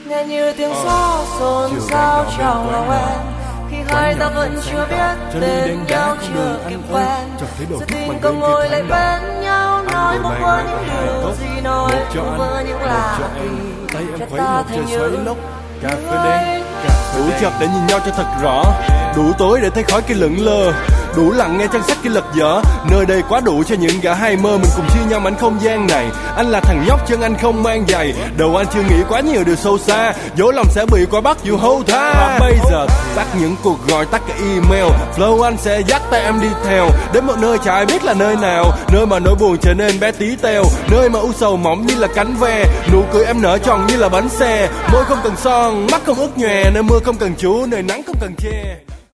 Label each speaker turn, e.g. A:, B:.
A: nghe như tiếng gió xôn xao trong lòng em. Khi hai ta vẫn chưa biết tên nhau, chưa kịp quen, sự tình còn ngồi lại bên nhau, nói một vơ những điều gì, nói một vơ những lạ kỳ, cho ta thành những
B: cà phê đen. Đủ chập để nhìn nhau cho thật rõ, đủ tối để thấy khói kia lững lờ, đủ lặng nghe trang sách kia lật dở. Nơi đây quá đủ cho những gã hay mơ, mình cùng chia nhau mảnh không gian này. Anh là thằng nhóc chân anh không mang giày, đầu anh chưa nghĩ quá nhiều điều sâu xa, dối lòng sẽ bị qua bắt dù hâu tha. Và bây giờ tắt những cuộc gọi, tắt cái email, flow anh sẽ dắt tay em đi theo đến một nơi chả ai biết là nơi nào, nơi mà nỗi buồn trở nên bé tí teo, nơi mà u sầu mỏng như là cánh ve, nụ cười em nở tròn như là bánh xe, môi không cần son, mắt không ướt nhòe, nơi mưa không cần trú, nơi nắng không cần che.